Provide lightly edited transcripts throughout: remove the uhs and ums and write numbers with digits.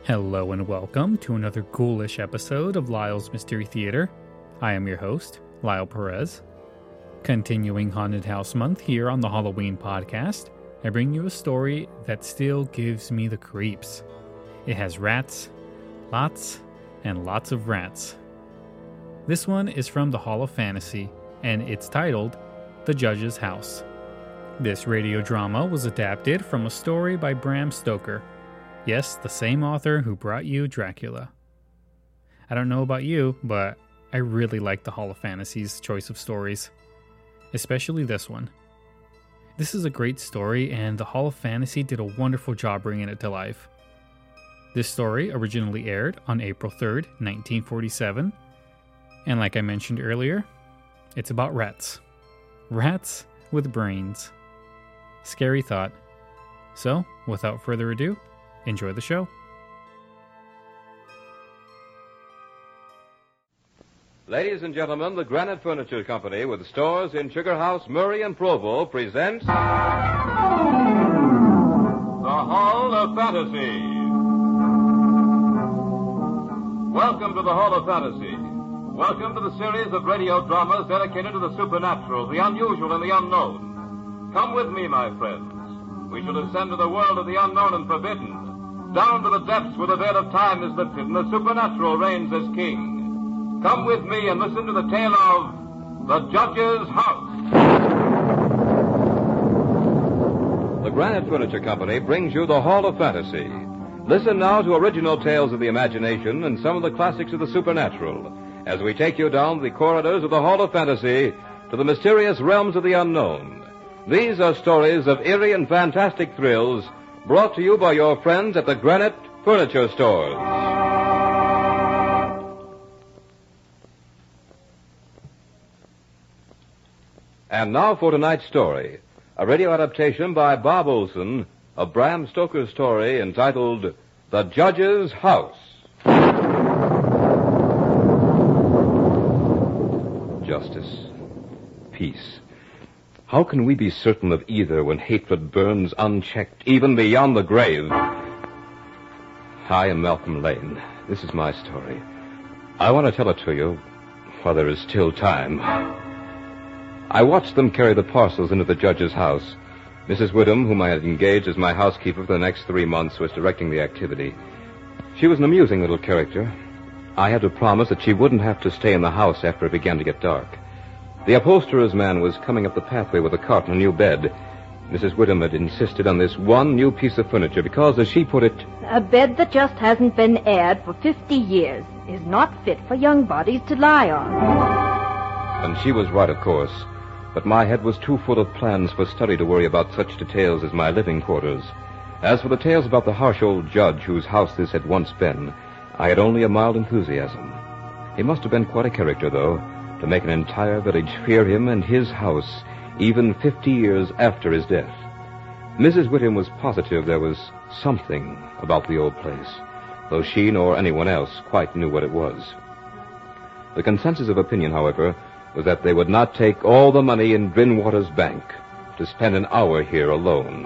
Hello and welcome to another ghoulish episode of Lyle's Mystery Theater. I am your host, Lyle Perez. Continuing Haunted House Month here on the Halloween podcast, I bring you a story that still gives me the creeps. It has rats, lots and lots of rats. This one is from the Hall of Fantasy, and it's titled The Judge's House. This radio drama was adapted from a story by Bram Stoker. Yes, the same author who brought you Dracula. I don't know about you, but I really like the Hall of Fantasy's choice of stories. Especially this one. This is a great story, and the Hall of Fantasy did a wonderful job bringing it to life. This story originally aired on April 3rd, 1947, and like I mentioned earlier, it's about rats. Rats with brains. Scary thought. So, without further ado, enjoy the show. Ladies and gentlemen, the Granite Furniture Company, with stores in Sugar House, Murray, and Provo, presents The Hall of Fantasy. Welcome to the Hall of Fantasy. Welcome to the series of radio dramas dedicated to the supernatural, the unusual, and the unknown. Come with me, my friends. We shall descend to the world of the unknown and forbidden, down to the depths where the veil of time is lifted and the supernatural reigns as king. Come with me and listen to the tale of The Judge's House. The Granite Furniture Company brings you the Hall of Fantasy. Listen now to original tales of the imagination and some of the classics of the supernatural as we take you down the corridors of the Hall of Fantasy to the mysterious realms of the unknown. These are stories of eerie and fantastic thrills brought to you by your friends at the Granite Furniture Stores. And now for tonight's story, a radio adaptation by Bob Olson of Bram Stoker's story entitled The Judge's House. Justice. Peace. How can we be certain of either when hatred burns unchecked, even beyond the grave? I am Malcolm Lane. This is my story. I want to tell it to you while there is still time. I watched them carry the parcels into the judge's house. Mrs. Whittam, whom I had engaged as my housekeeper for the next 3 months, was directing the activity. She was an amusing little character. I had to promise that she wouldn't have to stay in the house after it began to get dark. The upholsterer's man was coming up the pathway with a cart and a new bed. Mrs. Whittam had insisted on this one new piece of furniture because, as she put it, a bed that just hasn't been aired for 50 years is not fit for young bodies to lie on. And she was right, of course. But my head was too full of plans for study to worry about such details as my living quarters. As for the tales about the harsh old judge whose house this had once been, I had only a mild enthusiasm. He must have been quite a character, though, to make an entire village fear him and his house, even 50 years after his death. Mrs. Whittam was positive there was something about the old place, though she nor anyone else quite knew what it was. The consensus of opinion, however, was that they would not take all the money in Drinwater's bank to spend an hour here alone.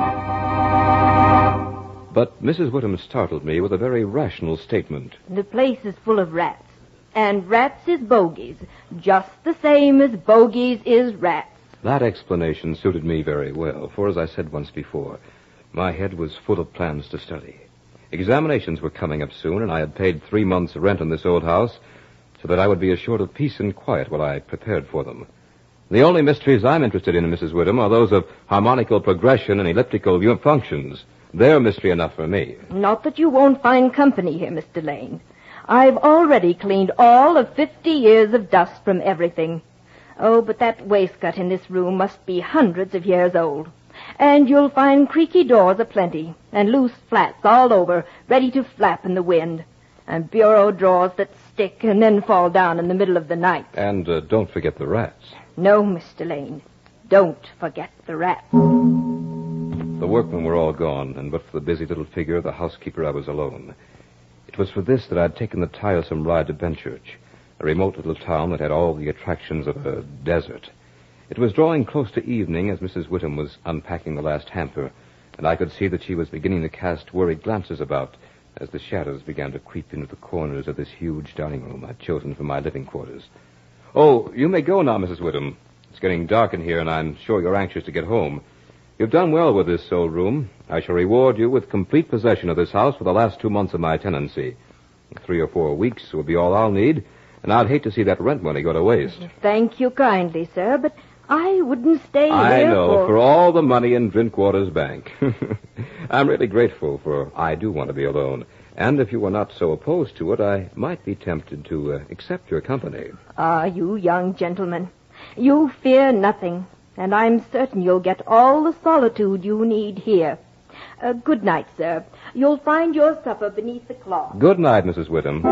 But Mrs. Whittam startled me with a very rational statement. The place is full of rats, and rats is bogies, just the same as bogies is rats. That explanation suited me very well, for as I said once before, my head was full of plans to study. Examinations were coming up soon, and I had paid 3 months' rent on this old house, so that I would be assured of peace and quiet while I prepared for them. The only mysteries I'm interested in, Mrs. Whittam, are those of harmonical progression and elliptical functions. They're mystery enough for me. Not that you won't find company here, Mr. Lane. I've already cleaned all of 50 years of dust from everything. Oh, but that waistcoat in this room must be hundreds of years old. And you'll find creaky doors aplenty, and loose flats all over, ready to flap in the wind. And bureau drawers that stick and then fall down in the middle of the night. And don't forget the rats. No, Mr. Lane. Don't forget the rats. The workmen were all gone, and but for the busy little figure of the housekeeper, I was alone. It was for this that I had taken the tiresome ride to Benchurch, a remote little town that had all the attractions of a desert. It was drawing close to evening as Mrs. Whittam was unpacking the last hamper, and I could see that she was beginning to cast worried glances about, as the shadows began to creep into the corners of this huge dining room I'd chosen for my living quarters. "Oh, you may go now, Mrs. Whittam. It's getting dark in here, and I'm sure you're anxious to get home. You've done well with this old room. I shall reward you with complete possession of this house for the last 2 months of my tenancy. 3 or 4 weeks will be all I'll need, and I'd hate to see that rent money go to waste." Thank you kindly, sir, but I wouldn't stay here I know, for all the money in Drinkwater's bank. I'm really grateful, for I do want to be alone. And if you were not so opposed to it, I might be tempted to accept your company. Ah, you young gentlemen. You fear nothing, and I'm certain you'll get all the solitude you need here. Good night, sir. You'll find your supper beneath the cloth. Good night, Mrs. Whittam.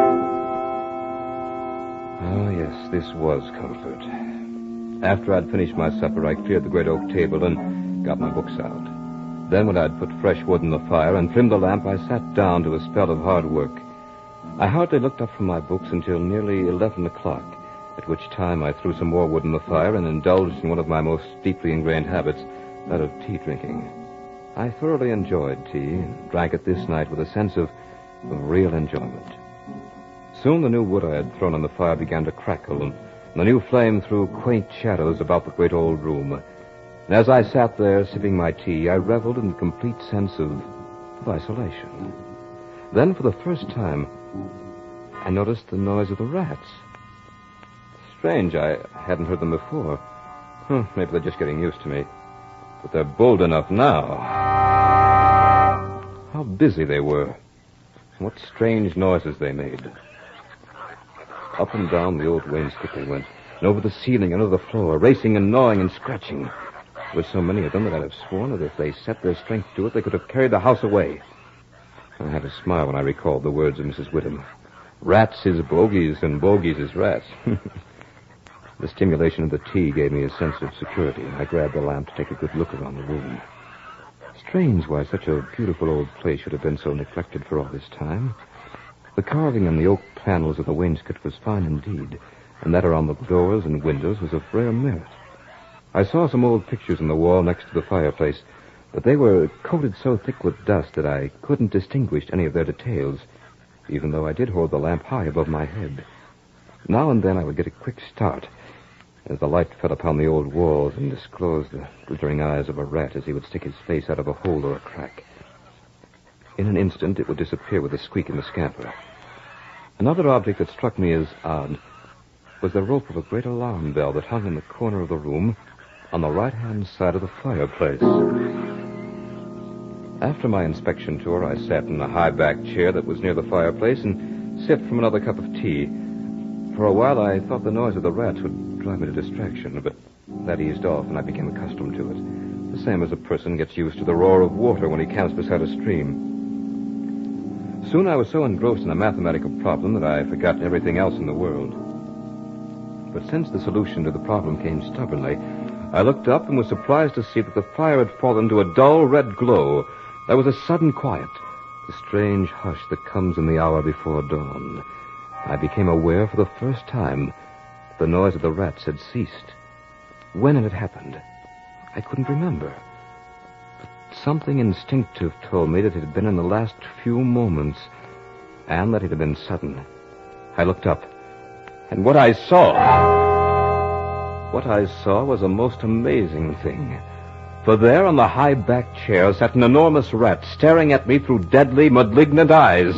Oh, yes, this was comfort. After I'd finished my supper, I cleared the great oak table and got my books out. Then when I'd put fresh wood in the fire and trimmed the lamp, I sat down to a spell of hard work. I hardly looked up from my books until nearly 11 o'clock, at which time I threw some more wood in the fire and indulged in one of my most deeply ingrained habits, that of tea drinking. I thoroughly enjoyed tea and drank it this night with a sense of real enjoyment. Soon the new wood I had thrown on the fire began to crackle, and the new flame threw quaint shadows about the great old room. And as I sat there sipping my tea, I reveled in the complete sense of isolation. Then, for the first time, I noticed the noise of the rats. Strange, I hadn't heard them before. Maybe they're just getting used to me. But they're bold enough now. How busy they were. And what strange noises they made. Up and down the old wainscot they went, and over the ceiling and over the floor, racing and gnawing and scratching. There were so many of them that I'd have sworn that if they set their strength to it, they could have carried the house away. I had a smile when I recalled the words of Mrs. Whittam. Rats is bogies, and bogies is rats. The stimulation of the tea gave me a sense of security, and I grabbed the lamp to take a good look around the room. Strange why such a beautiful old place should have been so neglected for all this time. The carving on the oak panels of the wainscot was fine indeed, and that around the doors and windows was of rare merit. I saw some old pictures on the wall next to the fireplace, but they were coated so thick with dust that I couldn't distinguish any of their details, even though I did hold the lamp high above my head. Now and then I would get a quick start as the light fell upon the old walls and disclosed the glittering eyes of a rat as he would stick his face out of a hole or a crack. In an instant, it would disappear with a squeak and a scamper. Another object that struck me as odd was the rope of a great alarm bell that hung in the corner of the room on the right-hand side of the fireplace. After my inspection tour, I sat in a high-backed chair that was near the fireplace and sipped from another cup of tea. For a while, I thought the noise of the rats would drive me to distraction, but that eased off and I became accustomed to it, the same as a person gets used to the roar of water when he camps beside a stream. Soon I was so engrossed in a mathematical problem that I forgot everything else in the world. But since the solution to the problem came stubbornly, I looked up and was surprised to see that the fire had fallen to a dull red glow. There was a sudden quiet, the strange hush that comes in the hour before dawn. I became aware for the first time the noise of the rats had ceased. When it had happened, I couldn't remember. But something instinctive told me that it had been in the last few moments, and that it had been sudden. I looked up, and what I saw was a most amazing thing. For there on the high-backed chair sat an enormous rat staring at me through deadly, malignant eyes.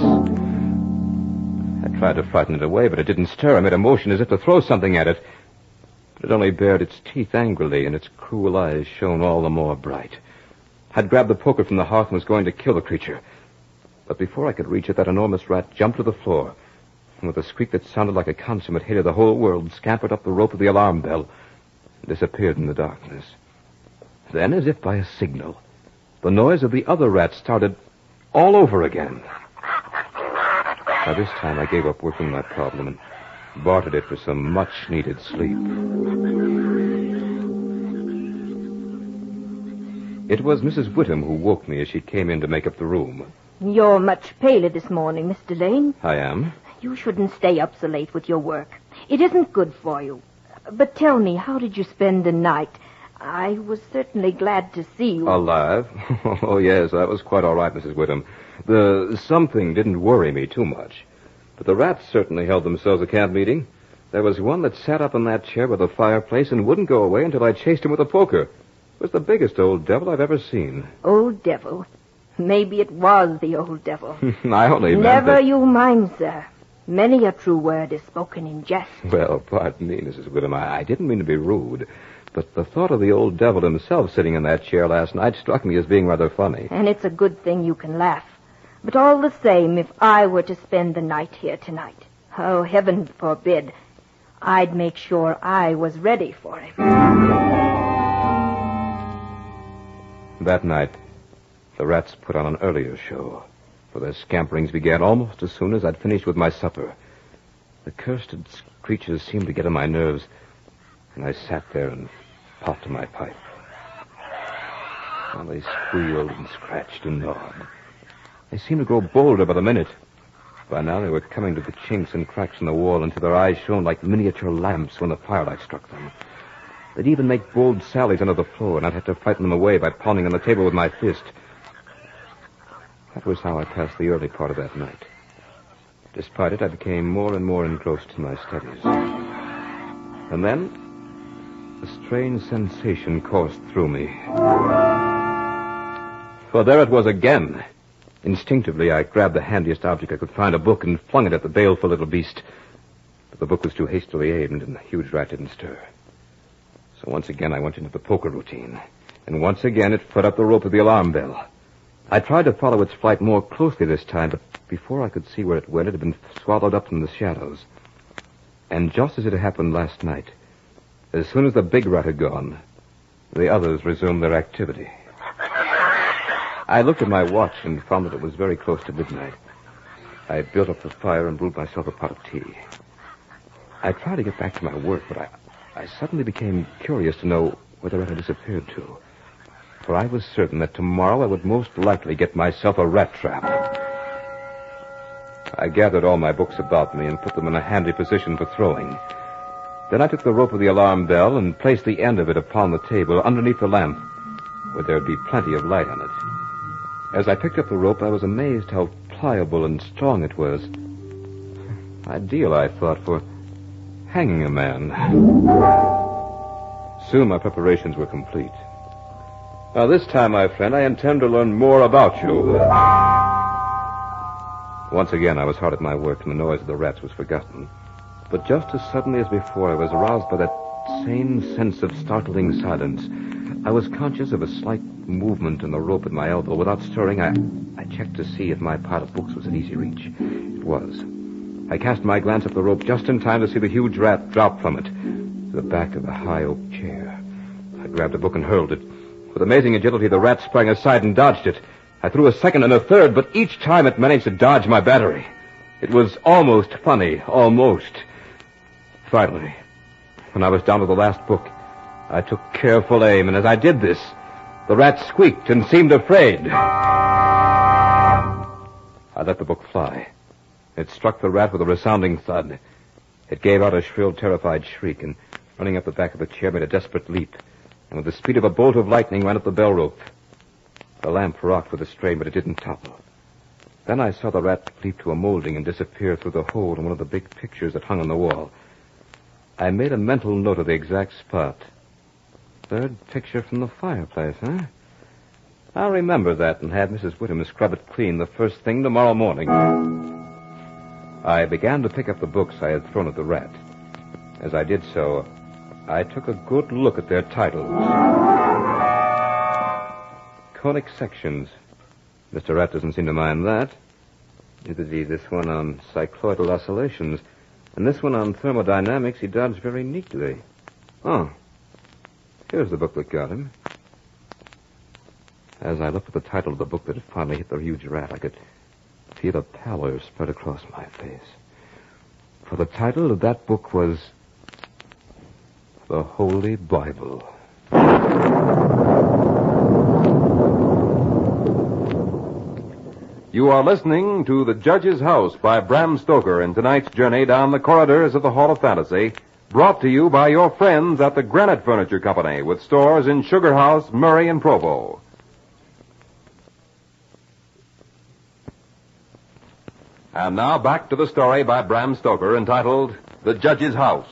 I tried to frighten it away, but it didn't stir. I made a motion as if to throw something at it. But it only bared its teeth angrily, and its cruel eyes shone all the more bright. I'd grabbed the poker from the hearth and was going to kill the creature. But before I could reach it, that enormous rat jumped to the floor, and with a squeak that sounded like a consummate hit of the whole world, scampered up the rope of the alarm bell and disappeared in the darkness. Then, as if by a signal, the noise of the other rats started all over again. By this time, I gave up working my problem and bartered it for some much-needed sleep. It was Mrs. Whittam who woke me as she came in to make up the room. You're much paler this morning, Mr. Lane. I am? You shouldn't stay up so late with your work. It isn't good for you. But tell me, how did you spend the night? I was certainly glad to see you. Alive? Oh, yes, that was quite all right, Mrs. Whittam. The something didn't worry me too much. But the rats certainly held themselves a camp meeting. There was one that sat up in that chair by the fireplace and wouldn't go away until I chased him with a poker. It was the biggest old devil I've ever seen. Old devil? Maybe it was the old devil. I only meant Never that... you mind, sir. Many a true word is spoken in jest. Well, pardon me, Mrs. Whittam. I didn't mean to be rude. But the thought of the old devil himself sitting in that chair last night struck me as being rather funny. And it's a good thing you can laugh. But all the same, if I were to spend the night here tonight, oh, heaven forbid, I'd make sure I was ready for him. That night, the rats put on an earlier show, for their scamperings began almost as soon as I'd finished with my supper. The cursed creatures seemed to get on my nerves, and I sat there and puffed my pipe. Well, they squealed and scratched and gnawed. They seemed to grow bolder by the minute. By now they were coming to the chinks and cracks in the wall until their eyes shone like miniature lamps when the firelight struck them. They'd even make bold sallies under the floor, and I'd have to frighten them away by pounding on the table with my fist. That was how I passed the early part of that night. Despite it, I became more and more engrossed in my studies. And then, a strange sensation coursed through me. For there it was again. Instinctively, I grabbed the handiest object I could find, a book, and flung it at the baleful little beast. But the book was too hastily aimed, and the huge rat didn't stir. So once again, I went into the poker routine. And once again, it put up the rope of the alarm bell. I tried to follow its flight more closely this time, but before I could see where it went, it had been swallowed up in the shadows. And just as it had happened last night, as soon as the big rat had gone, the others resumed their activity. I looked at my watch and found that it was very close to midnight. I built up the fire and brewed myself a pot of tea. I tried to get back to my work, but I suddenly became curious to know where the rat had disappeared to. For I was certain that tomorrow I would most likely get myself a rat trap. I gathered all my books about me and put them in a handy position for throwing. Then I took the rope of the alarm bell and placed the end of it upon the table underneath the lamp, where there'd be plenty of light on it. As I picked up the rope, I was amazed how pliable and strong it was. Ideal, I thought, for hanging a man. Soon my preparations were complete. Now, this time, my friend, I intend to learn more about you. Once again, I was hard at my work, and the noise of the rats was forgotten. But just as suddenly as before, I was aroused by that same sense of startling silence. I was conscious of a slight movement in the rope at my elbow. Without stirring, I checked to see if my pile of books was in easy reach. It was. I cast my glance up the rope just in time to see the huge rat drop from it to the back of a high oak chair. I grabbed a book and hurled it. With amazing agility, the rat sprang aside and dodged it. I threw a second and a third, but each time it managed to dodge my battery. It was almost funny, almost. Finally, when I was down to the last book, I took careful aim, and as I did this, the rat squeaked and seemed afraid. I let the book fly. It struck the rat with a resounding thud. It gave out a shrill, terrified shriek, and running up the back of the chair, made a desperate leap, and with the speed of a bolt of lightning ran up the bell rope. The lamp rocked with a strain, but it didn't topple. Then I saw the rat leap to a molding and disappear through the hole in one of the big pictures that hung on the wall. I made a mental note of the exact spot. Third picture from the fireplace, huh? I'll remember that and have Mrs. Whittam scrub it clean the first thing tomorrow morning. I began to pick up the books I had thrown at the rat. As I did so, I took a good look at their titles. Conic sections. Mr. Rat doesn't seem to mind that. Neither did this one on cycloidal oscillations. And this one on thermodynamics he dodged very neatly. Oh. Here's the book that got him. As I looked at the title of the book that had finally hit the huge rat, I could feel a pallor spread across my face. For the title of that book was The Holy Bible. You are listening to The Judge's House by Bram Stoker in tonight's journey down the corridors of the Hall of Fantasy, Brought to you by your friends at the Granite Furniture Company, with stores in Sugar House, Murray, and Provo. And now back to the story by Bram Stoker entitled The Judge's House.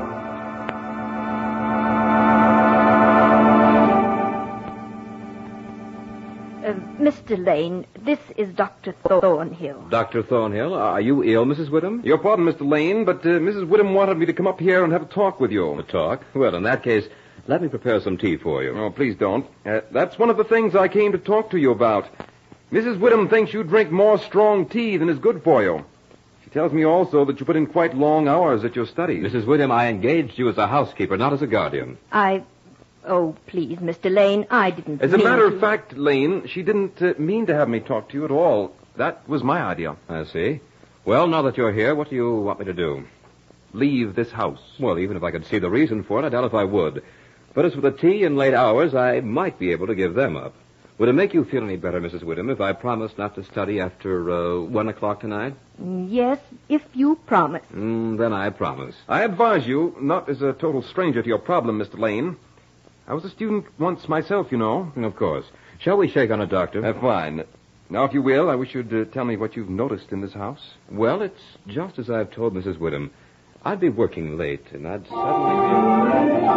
Mr. Lane, this is Dr. Thornhill. Dr. Thornhill, are you ill, Mrs. Whittam? Your pardon, Mr. Lane, but Mrs. Whittam wanted me to come up here and have a talk with you. A talk? Well, in that case, let me prepare some tea for you. Oh, please don't. That's one of the things I came to talk to you about. Mrs. Whittam thinks you drink more strong tea than is good for you. She tells me also that you put in quite long hours at your studies. Mrs. Whittam, I engaged you as a housekeeper, not as a guardian. Oh, please, Mr. Lane, I didn't As a mean matter to. of fact, Lane, she didn't mean to have me talk to you at all. That was my idea. I see. Well, now that you're here, what do you want me to do? Leave this house. Well, even if I could see the reason for it, I doubt if I would. But as for the tea and late hours, I might be able to give them up. Would it make you feel any better, Mrs. Whittam, if I promised not to study after 1 o'clock tonight? Yes, if you promise. Then I promise. I advise you, not as a total stranger to your problem, Mr. Lane. I was a student once myself, you know. Of course. Shall we shake on it, Doctor? Fine. Now, if you will, I wish you'd tell me what you've noticed in this house. Well, it's just as I've told Mrs. Whittam. I'd be working late, and I'd suddenly be...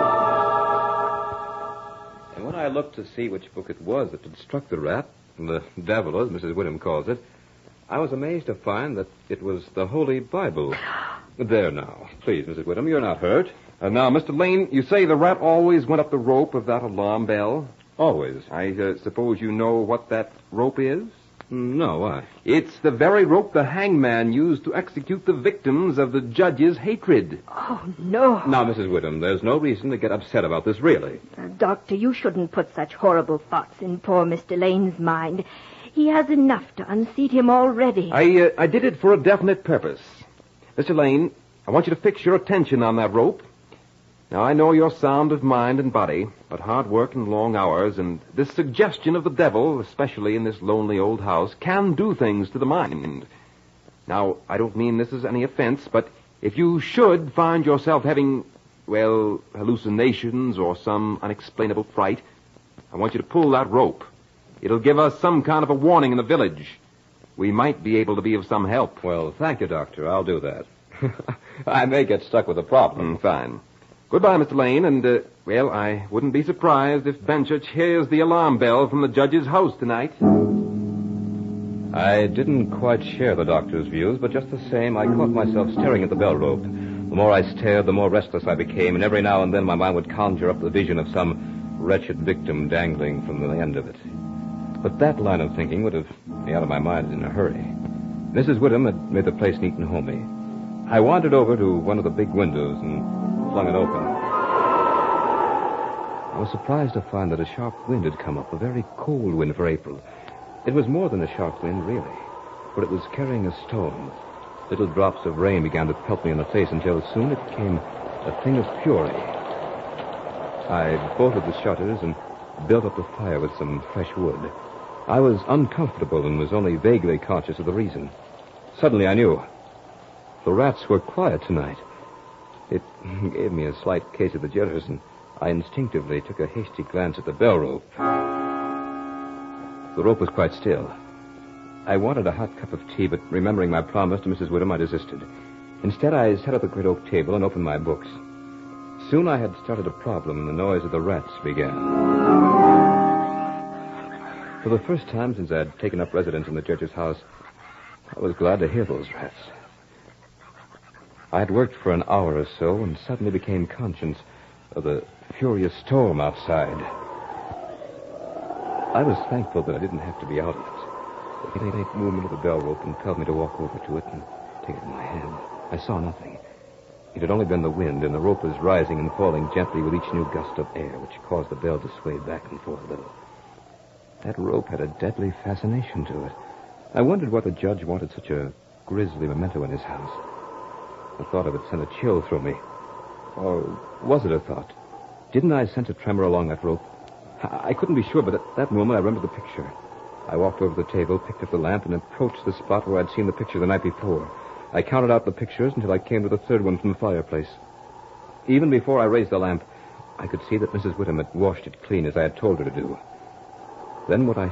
And when I looked to see which book it was that had struck the rat, the devil, as Mrs. Whittam calls it, I was amazed to find that it was the Holy Bible. There now. Please, Mrs. Whittam, you're not hurt. Now, Mr. Lane, you say the rat always went up the rope of that alarm bell? Always. I suppose you know what that rope is? No, why? It's the very rope the hangman used to execute the victims of the judge's hatred. Oh, no. Now, Mrs. Whittam, there's no reason to get upset about this, really. Doctor, you shouldn't put such horrible thoughts in poor Mr. Lane's mind. He has enough to unseat him already. I did it for a definite purpose. Mr. Lane, I want you to fix your attention on that rope. Now, I know you're sound of mind and body, but hard work and long hours and this suggestion of the devil, especially in this lonely old house, can do things to the mind. Now, I don't mean this as any offense, but if you should find yourself having, well, hallucinations or some unexplainable fright, I want you to pull that rope. It'll give us some kind of a warning in the village. We might be able to be of some help. Well, thank you, Doctor. I'll do that. I may get stuck with a problem. Fine. Goodbye, Mr. Lane, and, well, I wouldn't be surprised if Benchurch hears the alarm bell from the judge's house tonight. I didn't quite share the doctor's views, but just the same, I caught myself staring at the bell rope. The more I stared, the more restless I became, and every now and then my mind would conjure up the vision of some wretched victim dangling from the end of it. But that line of thinking would have me out of my mind in a hurry. Mrs. Whittam had made the place neat and homey. I wandered over to one of the big windows and flung it open. I was surprised to find that a sharp wind had come up, a very cold wind for April. It was more than a sharp wind, really, for it was carrying a storm. Little drops of rain began to pelt me in the face until soon it became a thing of fury. I bolted the shutters and built up the fire with some fresh wood. I was uncomfortable and was only vaguely conscious of the reason. Suddenly I knew. The rats were quiet tonight. It gave me a slight case of the jitters, and I instinctively took a hasty glance at the bell rope. The rope was quite still. I wanted a hot cup of tea, but remembering my promise to Mrs. Whittam, I desisted. Instead, I sat at the great oak table and opened my books. Soon I had started a problem, and the noise of the rats began. For the first time since I had taken up residence in the judge's house, I was glad to hear those rats. I had worked for an hour or so and suddenly became conscious of the furious storm outside. I was thankful that I didn't have to be out of it. The faint movement of the bell rope impelled me to walk over to it and take it in my hand. I saw nothing. It had only been the wind, and the rope was rising and falling gently with each new gust of air, which caused the bell to sway back and forth a little. That rope had a deadly fascination to it. I wondered why the judge wanted such a grisly memento in his house. The thought of it sent a chill through me. Or was it a thought? Didn't I sense a tremor along that rope? I couldn't be sure, but at that moment I remembered the picture. I walked over to the table, picked up the lamp, and approached the spot where I'd seen the picture the night before. I counted out the pictures until I came to the third one from the fireplace. Even before I raised the lamp, I could see that Mrs. Whittam had washed it clean as I had told her to do. Then what I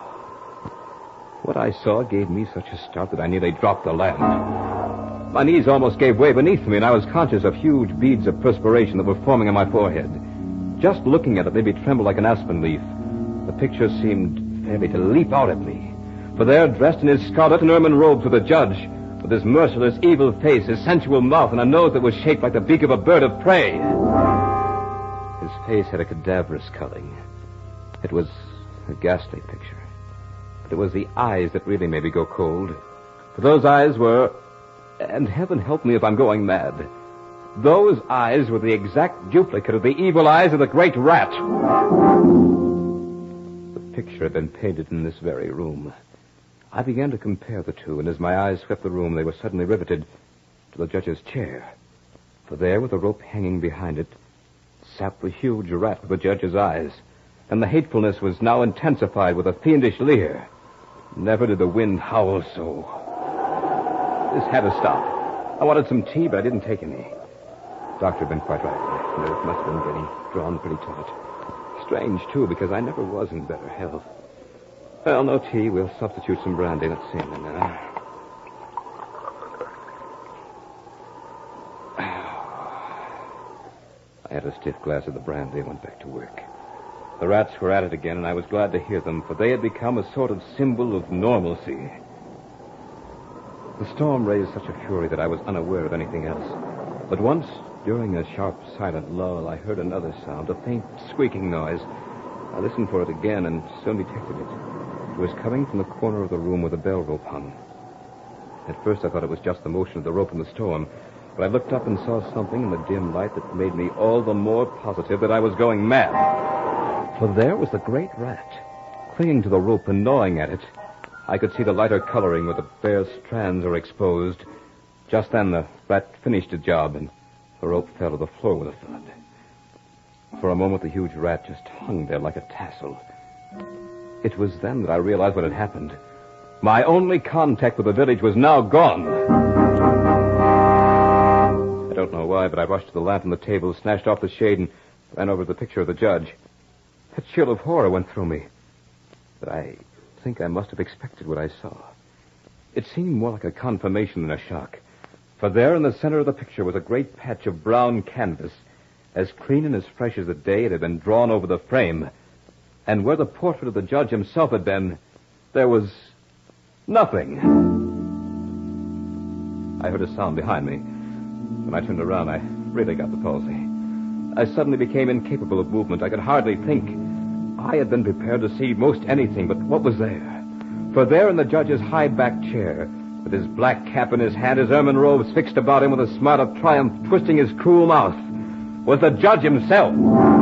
saw gave me such a start that I nearly dropped the lamp. My knees almost gave way beneath me, and I was conscious of huge beads of perspiration that were forming on my forehead. Just looking at it made me tremble like an aspen leaf. The picture seemed fairly to leap out at me. For there, dressed in his scarlet and ermine robes, was the judge, with his merciless, evil face, his sensual mouth, and a nose that was shaped like the beak of a bird of prey. His face had a cadaverous coloring. It was a ghastly picture. But it was the eyes that really made me go cold. For those eyes were... And heaven help me if I'm going mad. Those eyes were the exact duplicate of the evil eyes of the great rat. The picture had been painted in this very room. I began to compare the two, and as my eyes swept the room, they were suddenly riveted to the judge's chair. For there, with a rope hanging behind it, sat the huge rat with the judge's eyes, and the hatefulness was now intensified with a fiendish leer. Never did the wind howl so. This had to stop. I wanted some tea, but I didn't take any. The doctor had been quite right. The nerve must have been getting drawn pretty taut. Strange, too, because I never was in better health. Well, no tea. We'll substitute some brandy. Let's see. I had a stiff glass of the brandy and went back to work. The rats were at it again, and I was glad to hear them, for they had become a sort of symbol of normalcy. The storm raised such a fury that I was unaware of anything else. But once, during a sharp, silent lull, I heard another sound, a faint squeaking noise. I listened for it again and soon detected it. It was coming from the corner of the room where the bell rope hung. At first I thought it was just the motion of the rope in the storm, but I looked up and saw something in the dim light that made me all the more positive that I was going mad. For there was the great rat, clinging to the rope and gnawing at it. I could see the lighter coloring where the bare strands were exposed. Just then the rat finished the job, and the rope fell to the floor with a thud. For a moment, the huge rat just hung there like a tassel. It was then that I realized what had happened. My only contact with the village was now gone. I don't know why, but I rushed to the lamp on the table, snatched off the shade, and ran over to the picture of the judge. A chill of horror went through me. But I think I must have expected what I saw. It seemed more like a confirmation than a shock. For there in the center of the picture was a great patch of brown canvas, as clean and as fresh as the day it had been drawn over the frame. And where the portrait of the judge himself had been, there was nothing. I heard a sound behind me. When I turned around, I really got the palsy. I suddenly became incapable of movement. I could hardly think. I had been prepared to see most anything, but what was there? For there in the judge's high-backed chair, with his black cap in his hand, his ermine robes fixed about him with a smile of triumph twisting his cruel mouth, was the judge himself.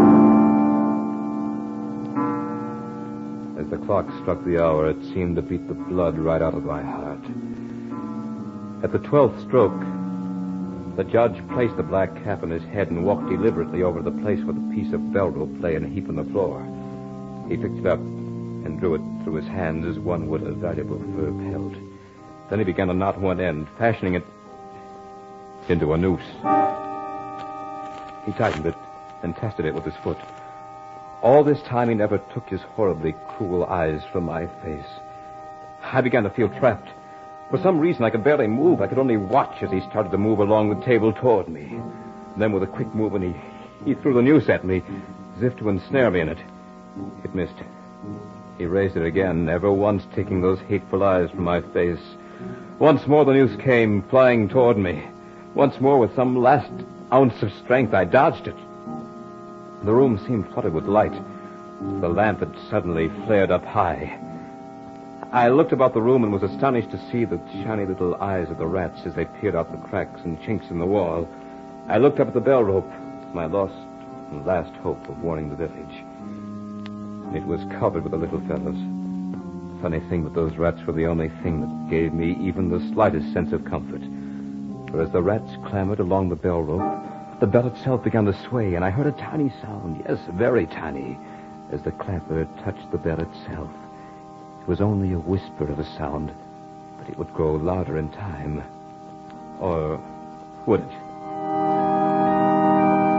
As the clock struck the hour, it seemed to beat the blood right out of my heart. At the 12th stroke, the judge placed the black cap on his head and walked deliberately over to the place where the piece of bell rope lay in a heap on the floor. He picked it up and drew it through his hands as one would a valuable fur pelt. Then he began to knot one end, fashioning it into a noose. He tightened it and tested it with his foot. All this time he never took his horribly cruel eyes from my face. I began to feel trapped. For some reason I could barely move. I could only watch as he started to move along the table toward me. Then with a quick movement he threw the noose at me, as if to ensnare me in it. It missed. He raised it again, never once taking those hateful eyes from my face. Once more the noose came, flying toward me. Once more, with some last ounce of strength, I dodged it. The room seemed flooded with light. The lamp had suddenly flared up high. I looked about the room and was astonished to see the shiny little eyes of the rats as they peered out the cracks and chinks in the wall. I looked up at the bell rope, my lost and last hope of warning the village. It was covered with the little fellows. Funny thing, but those rats were the only thing that gave me even the slightest sense of comfort. For as the rats clambered along the bell rope, the bell itself began to sway, and I heard a tiny sound, yes, very tiny, as the clapper touched the bell itself. It was only a whisper of a sound, but it would grow louder in time. Or would it?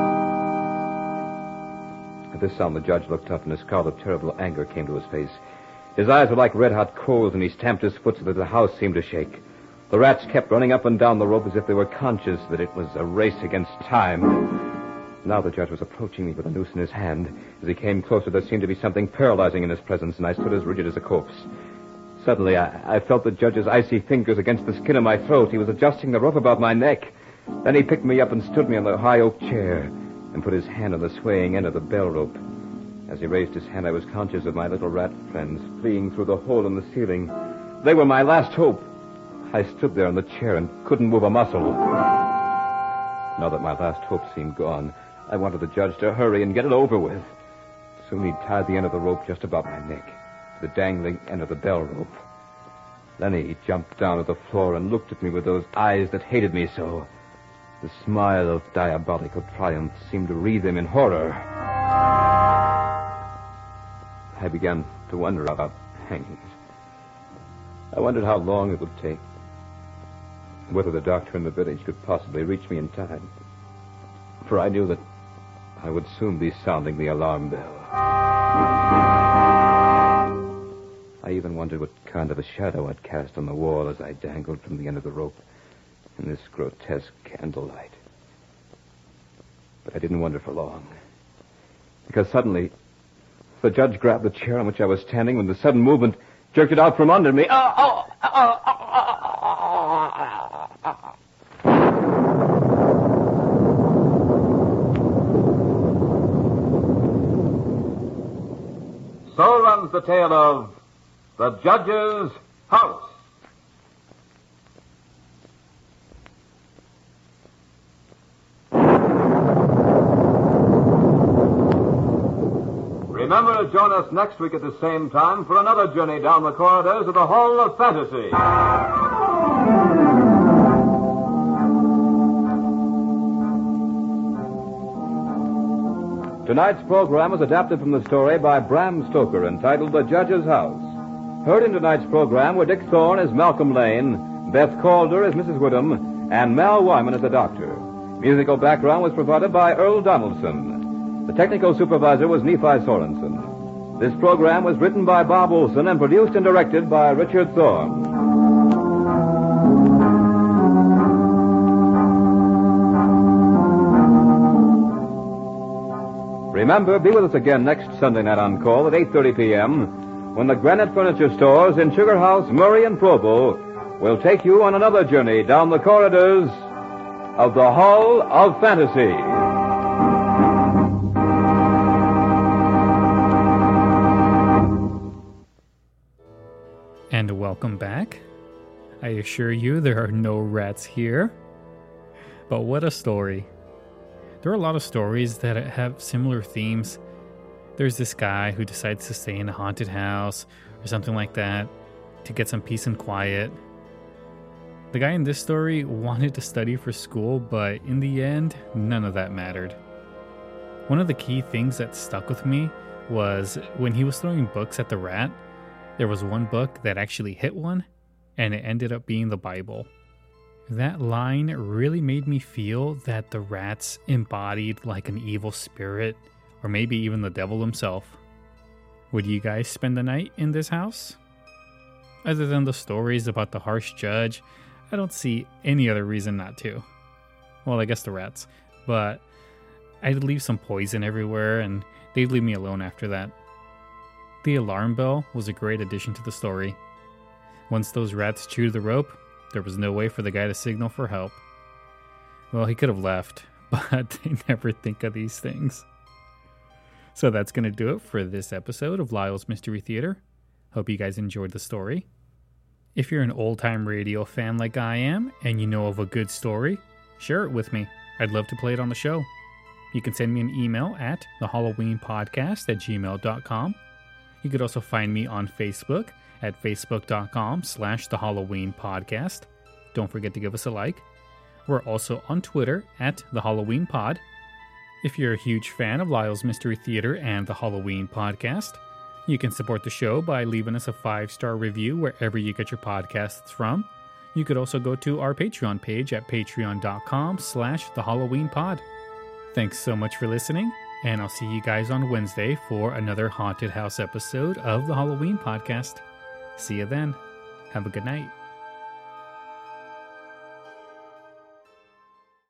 this sound, the judge looked up, and a scowl of terrible anger came to his face. His eyes were like red-hot coals, and he stamped his foot so that the house seemed to shake. The rats kept running up and down the rope as if they were conscious that it was a race against time. Now the judge was approaching me with a noose in his hand. As he came closer, there seemed to be something paralyzing in his presence, and I stood as rigid as a corpse. Suddenly, I felt the judge's icy fingers against the skin of my throat. He was adjusting the rope about my neck. Then he picked me up and stood me on the high oak chair and put his hand on the swaying end of the bell rope. As he raised his hand, I was conscious of my little rat friends fleeing through the hole in the ceiling. They were my last hope. I stood there in the chair and couldn't move a muscle. Now that my last hope seemed gone, I wanted the judge to hurry and get it over with. Soon he tied the end of the rope just about my neck, the dangling end of the bell rope. Then he jumped down to the floor and looked at me with those eyes that hated me so. The smile of diabolical triumph seemed to wreathe him in horror. I began to wonder about hangings. I wondered how long it would take, whether the doctor in the village could possibly reach me in time. For I knew that I would soon be sounding the alarm bell. I even wondered what kind of a shadow I'd cast on the wall as I dangled from the end of the rope in this grotesque candlelight. But I didn't wonder for long, because suddenly the judge grabbed the chair on which I was standing with a sudden movement, jerked it out from under me. So runs the tale of The Judge's House. Remember to join us next week at the same time for another journey down the corridors of the Hall of Fantasy. Tonight's program was adapted from the story by Bram Stoker entitled The Judge's House. Heard in tonight's program were Dick Thorne as Malcolm Lane, Beth Calder as Mrs. Woodham, and Mal Wyman as the doctor. Musical background was provided by Earl Donaldson. The technical supervisor was Nephi Sorensen. This program was written by Bob Olson and produced and directed by Richard Thorne. Remember, be with us again next Sunday night on call at 8:30 p.m. when the Granite Furniture Stores in Sugar House, Murray, and Provo will take you on another journey down the corridors of the Hall of Fantasy. And welcome back. I assure you there are no rats here. But what a story. There are a lot of stories that have similar themes. There's this guy who decides to stay in a haunted house or something like that to get some peace and quiet. The guy in this story wanted to study for school, but in the end, none of that mattered. One of the key things that stuck with me was when he was throwing books at the rat, there was one book that actually hit one, and it ended up being the Bible. That line really made me feel that the rats embodied like an evil spirit, or maybe even the devil himself. Would you guys spend the night in this house? Other than the stories about the harsh judge, I don't see any other reason not to. Well, I guess the rats, but I'd leave some poison everywhere and they'd leave me alone after that. The alarm bell was a great addition to the story. Once those rats chewed the rope, there was no way for the guy to signal for help. Well, he could have left, but they never think of these things. So that's going to do it for this episode of Lyle's Mystery Theater. Hope you guys enjoyed the story. If you're an old-time radio fan like I am, and you know of a good story, share it with me. I'd love to play it on the show. You can send me an email at thehalloweenpodcast@gmail.com. You could also find me on Facebook at facebook.com/thehalloweenpodcast. Don't forget to give us a like. We're also on Twitter at thehalloweenpod. If you're a huge fan of Lyle's Mystery Theater and the Halloween Podcast, you can support the show by leaving us a 5-star review wherever you get your podcasts from. You could also go to our Patreon page at patreon.com/thehalloweenpod. Thanks so much for listening, And I'll see you guys on Wednesday for another haunted house episode of the Halloween podcast. See you then. Have a good night.